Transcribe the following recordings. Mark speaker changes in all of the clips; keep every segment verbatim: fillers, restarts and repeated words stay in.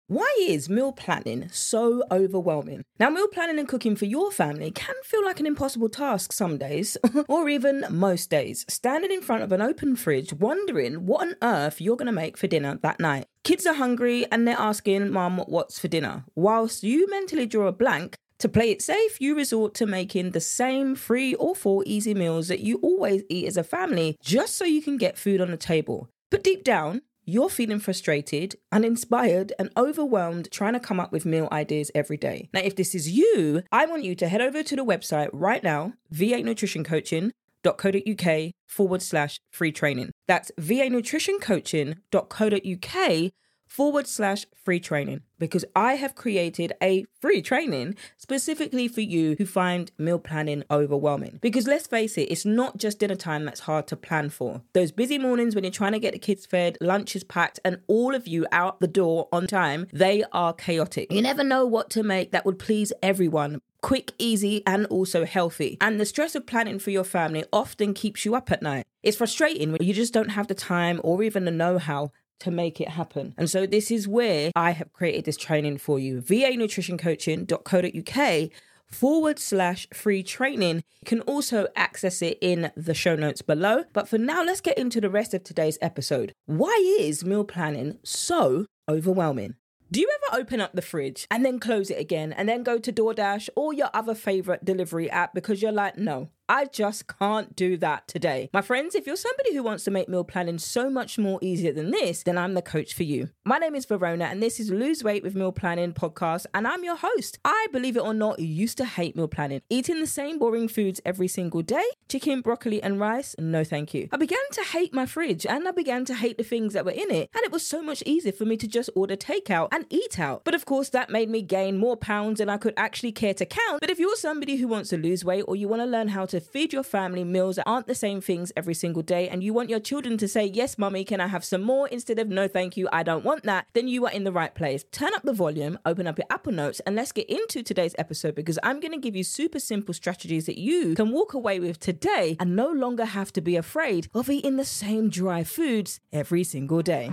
Speaker 1: Why is meal planning so overwhelming? Now, meal planning and cooking for your family can feel like an impossible task some days, or even most days. Standing in front of an open fridge, wondering what on earth you're going to make for dinner that night. Kids are hungry and they're asking, Mum, what's for dinner? Whilst you mentally draw a blank, to play it safe, you resort to making the same three or four easy meals that you always eat as a family, just so you can get food on the table. But deep down, you're feeling frustrated, uninspired, and overwhelmed trying to come up with meal ideas every day. Now, if this is you, I want you to head over to the website right now, v eight nutrition coaching dot co dot uk forward slash free training. That's v eight nutrition coaching dot co dot uk forward slash free training, because I have created a free training specifically for you who find meal planning overwhelming. Because let's face it, it's not just dinner time that's hard to plan for. Those busy mornings when you're trying to get the kids fed, lunch is packed, and all of you out the door on time, they are chaotic. You never know what to make that would please everyone. Quick, easy, and also healthy. And the stress of planning for your family often keeps you up at night. It's frustrating when you just don't have the time or even the know-how to make it happen. And so this is where I have created this training for you. v eight nutrition coaching dot co dot uk forward slash free training. You can also access it in the show notes below. But for now, let's get into the rest of today's episode. Why is meal planning so overwhelming? Do you ever open up the fridge and then close it again and then go to DoorDash or your other favorite delivery app because you're like, no, I just can't do that today? My friends, if you're somebody who wants to make meal planning so much more easier than this, then I'm the coach for you. My name is Verona and this is Lose Weight with Meal Planning podcast, and I'm your host. I, believe it or not, used to hate meal planning. Eating the same boring foods every single day, chicken, broccoli and rice, no thank you. I began to hate my fridge and I began to hate the things that were in it, and it was so much easier for me to just order takeout and eat out. But of course that made me gain more pounds than I could actually care to count. But if you're somebody who wants to lose weight, or you want to learn how to feed your family meals that aren't the same things every single day, and you want your children to say, yes, mummy, can I have some more, instead of no, thank you, I don't want that, then you are in the right place. Turn up the volume, open up your Apple Notes, and let's get into today's episode, because I'm going to give you super simple strategies that you can walk away with today and no longer have to be afraid of eating the same dry foods every single day.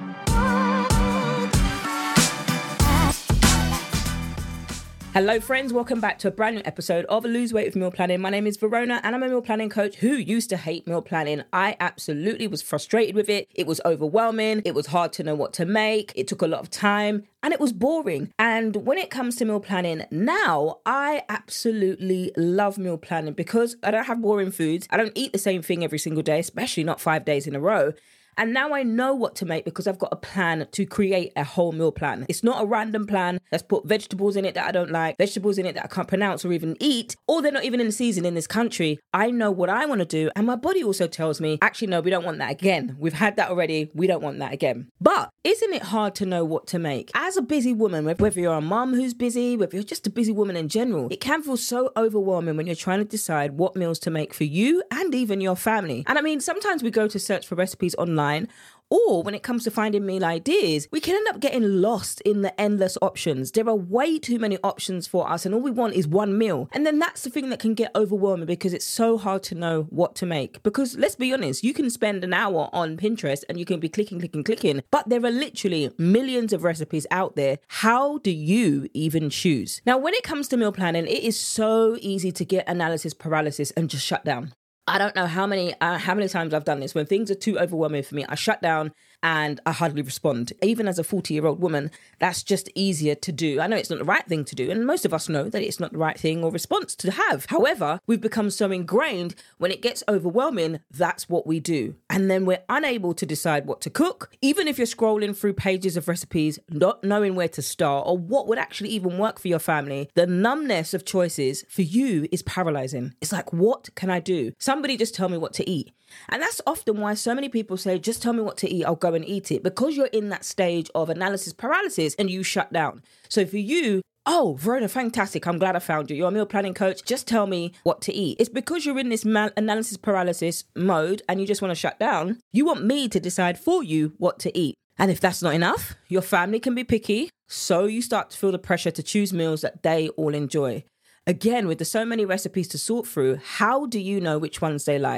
Speaker 1: Hello friends, welcome back to a brand new episode of Lose Weight with Meal Planning. My name is Verona and I'm a meal planning coach who used to hate meal planning. I absolutely was frustrated with it. It was overwhelming. It was hard to know what to make. It took a lot of time and it was boring. And when it comes to meal planning now, I absolutely love meal planning because I don't have boring foods. I don't eat the same thing every single day, especially not five days in a row. And now I know what to make because I've got a plan to create a whole meal plan. It's not a random plan that's put vegetables in it that I don't like, vegetables in it that I can't pronounce or even eat, or they're not even in season in this country. I know what I want to do. And my body also tells me, actually, no, we don't want that again. We've had that already. We don't want that again. But isn't it hard to know what to make? As a busy woman, whether you're a mum who's busy, whether you're just a busy woman in general, it can feel so overwhelming when you're trying to decide what meals to make for you and even your family. And I mean, sometimes we go to search for recipes online, or when it comes to finding meal ideas, we can end up getting lost in the endless options. There are way too many options for us, and all we want is one meal. And then that's the thing that can get overwhelming because it's so hard to know what to make. Because let's be honest, you can spend an hour on Pinterest and you can be clicking, clicking, clicking, but there are literally millions of recipes out there. How do you even choose? Now, when it comes to meal planning, it is so easy to get analysis paralysis and just shut down. I don't know how many uh, how many times I've done this. When things are too overwhelming for me, I shut down and I hardly respond. Even as a forty-year-old woman, that's just easier to do. I know it's not the right thing to do, and most of us know that it's not the right thing or response to have. However, we've become so ingrained, when it gets overwhelming, that's what we do. And then we're unable to decide what to cook. Even if you're scrolling through pages of recipes, not knowing where to start or what would actually even work for your family, the numbness of choices for you is paralyzing. It's like, what can I do? Somebody just tell me what to eat. And that's often why so many people say, just tell me what to eat, I'll go and eat it. Because you're in that stage of analysis paralysis and you shut down. So for you, oh, Verona, fantastic. I'm glad I found you. You're a meal planning coach. Just tell me what to eat. It's because you're in this mal- analysis paralysis mode and you just want to shut down. You want me to decide for you what to eat. And if that's not enough, your family can be picky. So you start to feel the pressure to choose meals that they all enjoy. Again, with the so many recipes to sort through, how do you know which ones they like?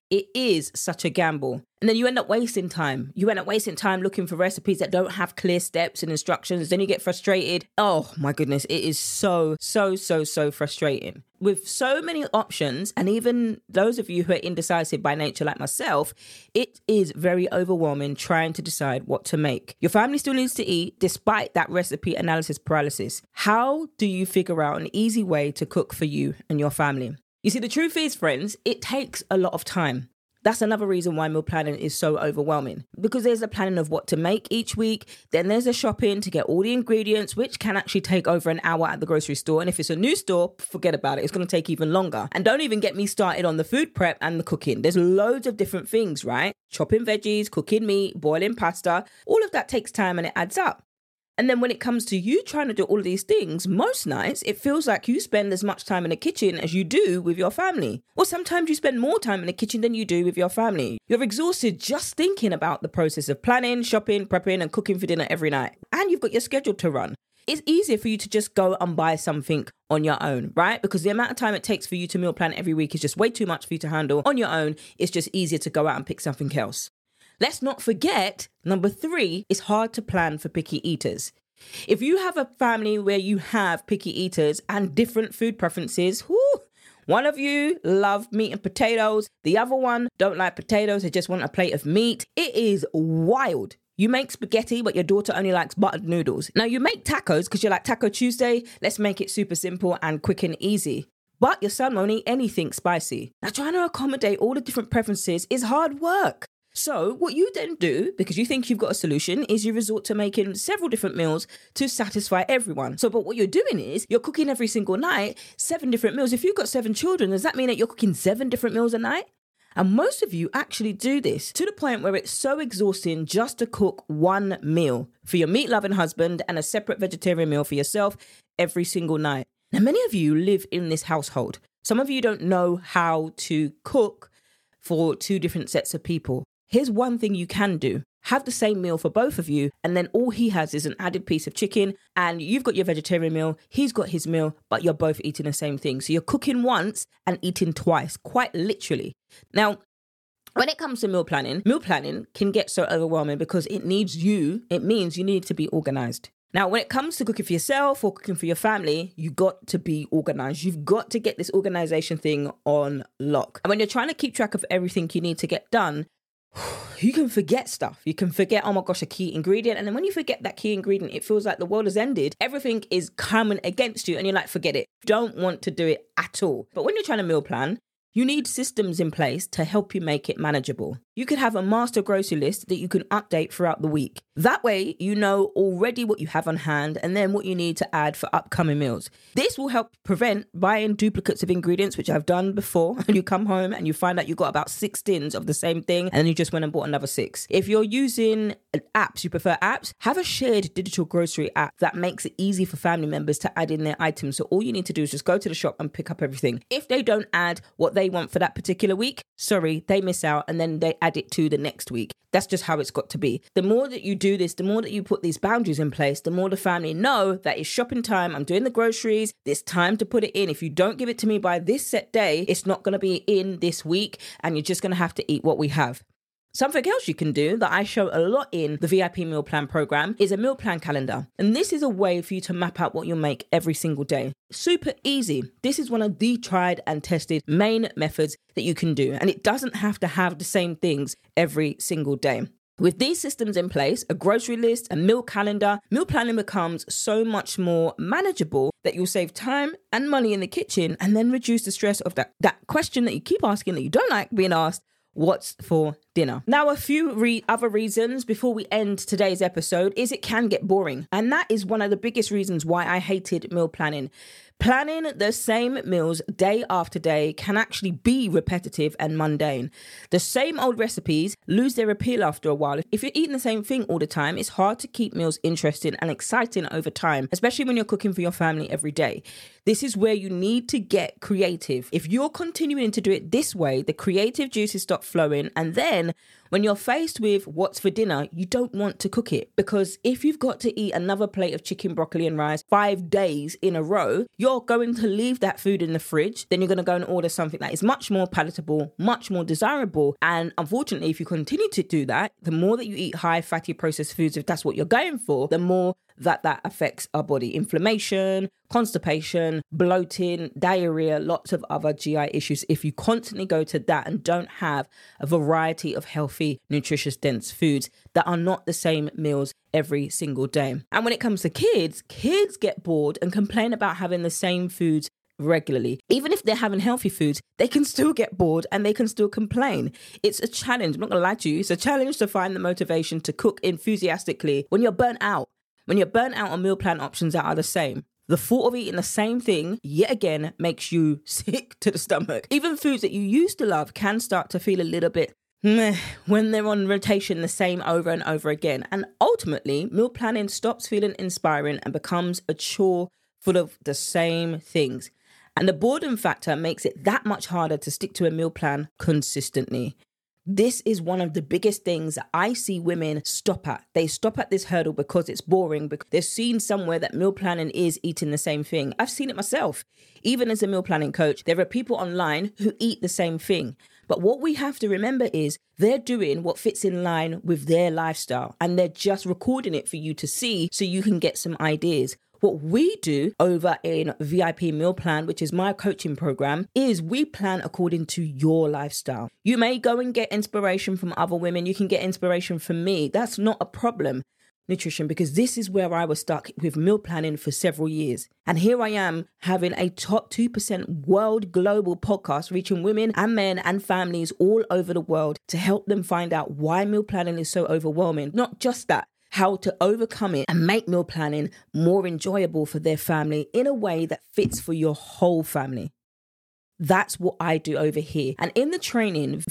Speaker 1: It is such a gamble. And then you end up wasting time. You end up wasting time looking for recipes that don't have clear steps and instructions. Then you get frustrated. Oh my goodness, it is so, so, so, so frustrating. With so many options, and even those of you who are indecisive by nature like myself, it is very overwhelming trying to decide what to make. Your family still needs to eat despite that recipe analysis paralysis. How do you figure out an easy way to cook for you and your family? You see, the truth is, friends, it takes a lot of time. That's another reason why meal planning is so overwhelming, because there's the planning of what to make each week. Then there's the shopping to get all the ingredients, which can actually take over an hour at the grocery store. And if it's a new store, forget about it. It's going to take even longer. And don't even get me started on the food prep and the cooking. There's loads of different things, right? Chopping veggies, cooking meat, boiling pasta. All of that takes time and it adds up. And then when it comes to you trying to do all of these things, most nights it feels like you spend as much time in the kitchen as you do with your family. Or sometimes you spend more time in the kitchen than you do with your family. You're exhausted just thinking about the process of planning, shopping, prepping and cooking for dinner every night. And you've got your schedule to run. It's easier for you to just go and buy something on your own, right? Because the amount of time it takes for you to meal plan every week is just way too much for you to handle on your own. It's just easier to go out and pick something else. Let's not forget, number three, it's hard to plan for picky eaters. If you have a family where you have picky eaters and different food preferences, whoo, one of you love meat and potatoes, the other one don't like potatoes, they just want a plate of meat. It is wild. You make spaghetti, but your daughter only likes buttered noodles. Now you make tacos because you're like Taco Tuesday. Let's make it super simple and quick and easy. But your son won't eat anything spicy. Now trying to accommodate all the different preferences is hard work. So what you then do, because you think you've got a solution, is you resort to making several different meals to satisfy everyone. So, but what you're doing is you're cooking every single night, seven different meals. If you've got seven children, does that mean that you're cooking seven different meals a night? And most of you actually do this to the point where it's so exhausting just to cook one meal for your meat-loving husband and a separate vegetarian meal for yourself every single night. Now, many of you live in this household. Some of you don't know how to cook for two different sets of people. Here's one thing you can do. Have the same meal for both of you, and then all he has is an added piece of chicken, and you've got your vegetarian meal, he's got his meal, but you're both eating the same thing. So you're cooking once and eating twice, quite literally. Now, when it comes to meal planning, meal planning can get so overwhelming because it needs you, it means you need to be organized. Now, when it comes to cooking for yourself or cooking for your family, you got to be organized. You've got to get this organization thing on lock. And when you're trying to keep track of everything you need to get done, you can forget stuff. You can forget, oh my gosh, a key ingredient. And then when you forget that key ingredient, it feels like the world has ended. Everything is coming against you and you're like, forget it. Don't want to do it at all. But when you're trying to meal plan, you need systems in place to help you make it manageable. You could have a master grocery list that you can update throughout the week. That way, you know already what you have on hand and then what you need to add for upcoming meals. This will help prevent buying duplicates of ingredients, which I've done before. And you come home and you find out you got about six tins of the same thing and then you just went and bought another six. If you're using apps, you prefer apps, have a shared digital grocery app that makes it easy for family members to add in their items. So all you need to do is just go to the shop and pick up everything. If they don't add what they want for that particular week, sorry, they miss out and then they add it to the next week. That's just how it's got to be. The more that you do this, the more that you put these boundaries in place, the more the family know that it's shopping time. I'm doing the groceries. There's time to put it in. If you don't give it to me by this set day, it's not going to be in this week and you're just going to have to eat what we have. Something else you can do that I show a lot in the V I P Meal Plan program is a meal plan calendar. And this is a way for you to map out what you'll make every single day. Super easy. This is one of the tried and tested main methods that you can do. And it doesn't have to have the same things every single day. With these systems in place, a grocery list, a meal calendar, meal planning becomes so much more manageable that you'll save time and money in the kitchen and then reduce the stress of that, that question that you keep asking that you don't like being asked. What's for dinner? Now, a few re- other reasons before we end today's episode is it can get boring. And that is one of the biggest reasons why I hated meal planning. Planning the same meals day after day can actually be repetitive and mundane. The same old recipes lose their appeal after a while. If you're eating the same thing all the time, it's hard to keep meals interesting and exciting over time, especially when you're cooking for your family every day. This is where you need to get creative. If you're continuing to do it this way, the creative juices stop stop flowing. And then when you're faced with what's for dinner, you don't want to cook it, because if you've got to eat another plate of chicken, broccoli and rice five days in a row, you're going to leave that food in the fridge. Then you're going to go and order something that is much more palatable, much more desirable. And unfortunately, if you continue to do that, the more that you eat high fatty processed foods, if that's what you're going for, the more that that affects our body. Inflammation, constipation, bloating, diarrhea, lots of other G I issues if you constantly go to that and don't have a variety of healthy, nutritious, dense foods that are not the same meals every single day. And when it comes to kids, kids get bored and complain about having the same foods regularly. Even if they're having healthy foods, they can still get bored and they can still complain. It's a challenge. I'm not gonna lie to you. It's a challenge to find the motivation to cook enthusiastically when you're burnt out. When you're burnt out on meal plan options that are the same. The thought of eating the same thing yet again makes you sick to the stomach. Even foods that you used to love can start to feel a little bit meh when they're on rotation the same over and over again. And ultimately, meal planning stops feeling inspiring and becomes a chore full of the same things. And the boredom factor makes it that much harder to stick to a meal plan consistently. This is one of the biggest things that I see women stop at. They stop at this hurdle because it's boring, because they've seen somewhere that meal planning is eating the same thing. I've seen it myself. Even as a meal planning coach, there are people online who eat the same thing. But what we have to remember is they're doing what fits in line with their lifestyle, and they're just recording it for you to see so you can get some ideas. What we do over in V I P Meal Plan, which is my coaching program, is we plan according to your lifestyle. You may go and get inspiration from other women. You can get inspiration from me. That's not a problem, nutrition, because this is where I was stuck with meal planning for several years. And here I am having a top two percent world global podcast reaching women and men and families all over the world to help them find out why meal planning is so overwhelming. Not just that, how to overcome it and make meal planning more enjoyable for their family in a way that fits for your whole family. That's what I do over here. And in the training,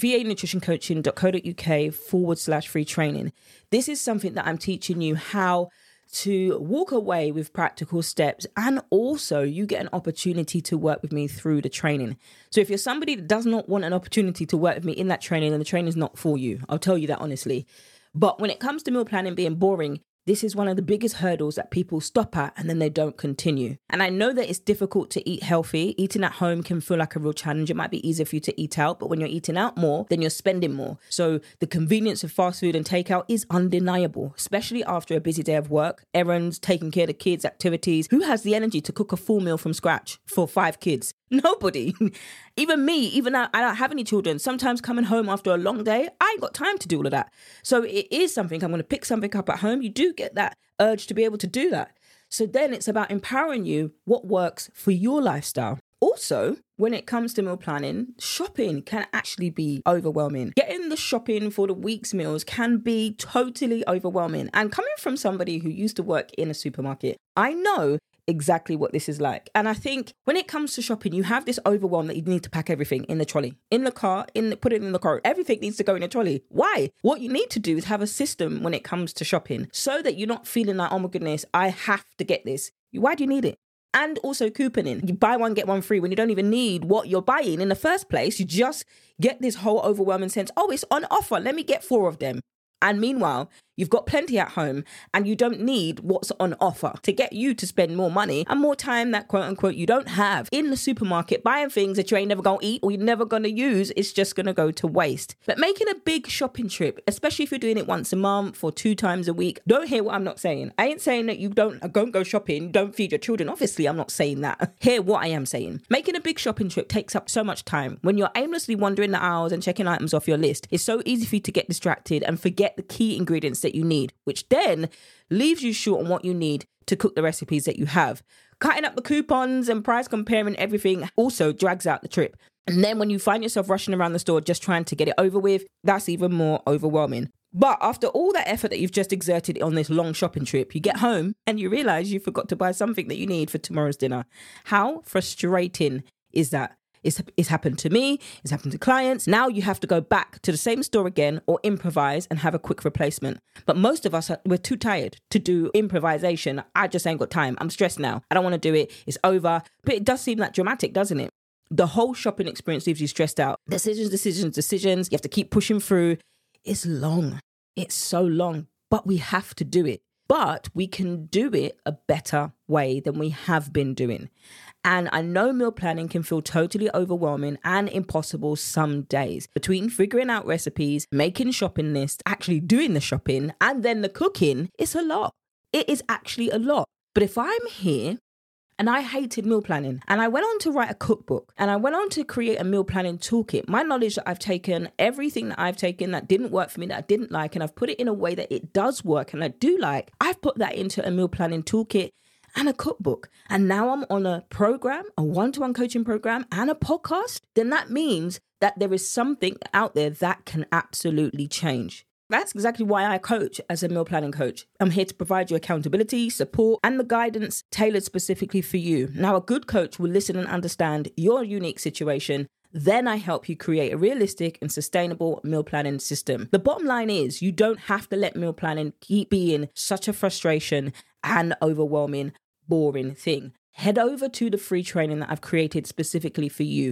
Speaker 1: vanutritioncoaching.co.uk forward slash free training, this is something that I'm teaching you how to walk away with practical steps. And also you get an opportunity to work with me through the training. So if you're somebody that does not want an opportunity to work with me in that training, then the training is not for you. I'll tell you that honestly. But when it comes to meal planning being boring, this is one of the biggest hurdles that people stop at and then they don't continue. And I know that it's difficult to eat healthy. Eating at home can feel like a real challenge. It might be easier for you to eat out, but when you're eating out more, then you're spending more. So the convenience of fast food and takeout is undeniable, especially after a busy day of work, errands, taking care of the kids, activities. Who has the energy to cook a full meal from scratch for five kids? Nobody. Even me, even though I don't have any children, sometimes coming home after a long day, I ain't got time to do all of that. So it is something, I'm going to pick something up at home. You do get that urge to be able to do that. So then it's about empowering you what works for your lifestyle. Also, when it comes to meal planning, shopping can actually be overwhelming. Getting the shopping for the week's meals can be totally overwhelming. And coming from somebody who used to work in a supermarket, I know exactly what this is like. And I think when it comes to shopping, you have this overwhelm that you need to pack everything in the trolley, in the car, in the, put it in the car. Everything needs to go in a trolley. Why? What you need to do is have a system when it comes to shopping so that you're not feeling like, oh my goodness, I have to get this. Why do you need it? And also couponing. You buy one, get one free when you don't even need what you're buying in the first place. You just get this whole overwhelming sense, oh, it's on offer. Let me get four of them. And meanwhile, you've got plenty at home and you don't need what's on offer to get you to spend more money and more time that quote unquote you don't have in the supermarket buying things that you ain't never going to eat or you're never going to use. It's just going to go to waste. But making a big shopping trip, especially if you're doing it once a month or two times a week, don't hear what I'm not saying. I ain't saying that you don't, don't go shopping, don't feed your children. Obviously, I'm not saying that. Hear what I am saying. Making a big shopping trip takes up so much time. When you're aimlessly wandering the aisles and checking items off your list, it's so easy for you to get distracted and forget the key ingredients that you need, which then leaves you short on what you need to cook the recipes that you have. Cutting up the coupons and price comparing everything also drags out the trip. And then when you find yourself rushing around the store just trying to get it over with, that's even more overwhelming. But after all that effort that you've just exerted on this long shopping trip, you get home and you realize you forgot to buy something that you need for tomorrow's dinner. How frustrating is that? It's, it's happened to me. It's happened to clients. Now you have to go back to the same store again or improvise and have a quick replacement. But most of us, are, we're too tired to do improvisation. I just ain't got time. I'm stressed now. I don't want to do it. It's over. But it does seem that dramatic, doesn't it? The whole shopping experience leaves you stressed out. Decisions, decisions, decisions. You have to keep pushing through. It's long. It's so long, but we have to do it. But we can do it a better way than we have been doing. And I know meal planning can feel totally overwhelming and impossible some days. Between figuring out recipes, making shopping lists, actually doing the shopping, and then the cooking, it's a lot. It is actually a lot. But if I'm here and I hated meal planning and I went on to write a cookbook and I went on to create a meal planning toolkit, my knowledge that I've taken, everything that I've taken that didn't work for me, that I didn't like, and I've put it in a way that it does work and I do like, I've put that into a meal planning toolkit and a cookbook. And now I'm on a program, a one-to-one coaching program and a podcast. Then that means that there is something out there that can absolutely change. That's exactly why I coach as a meal planning coach. I'm here to provide you accountability, support, and the guidance tailored specifically for you. Now, a good coach will listen and understand your unique situation. Then I help you create a realistic and sustainable meal planning system. The bottom line is you don't have to let meal planning keep being such a frustration and overwhelming, boring thing. Head over to the free training that I've created specifically for you,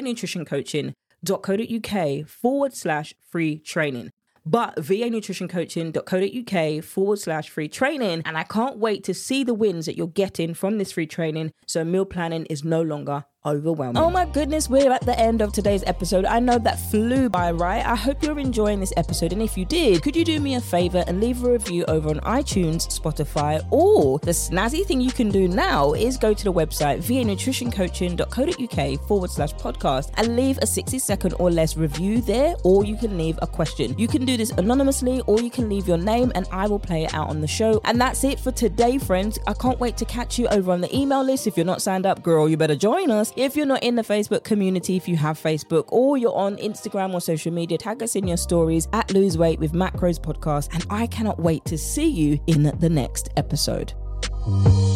Speaker 1: vanutritioncoaching.co.uk forward slash free training. But vanutritioncoaching.co.uk forward slash free training. And I can't wait to see the wins that you're getting from this free training so meal planning is no longer overwhelming. Oh my goodness, we're at the end of today's episode. I know that flew by, right? I hope you're enjoying this episode. And if you did, could you do me a favor and leave a review over on iTunes, Spotify, or the snazzy thing you can do now is go to the website vanutritioncoaching.co.uk forward slash podcast and leave a sixty second or less review there, or you can leave a question. You can do this anonymously or you can leave your name and I will play it out on the show. And that's it for today, friends. I can't wait to catch you over on the email list. If you're not signed up, girl, you better join us. If you're not in the Facebook community, if you have Facebook or you're on Instagram or social media, tag us in your stories at Lose Weight with Macros Podcast. And I cannot wait to see you in the next episode.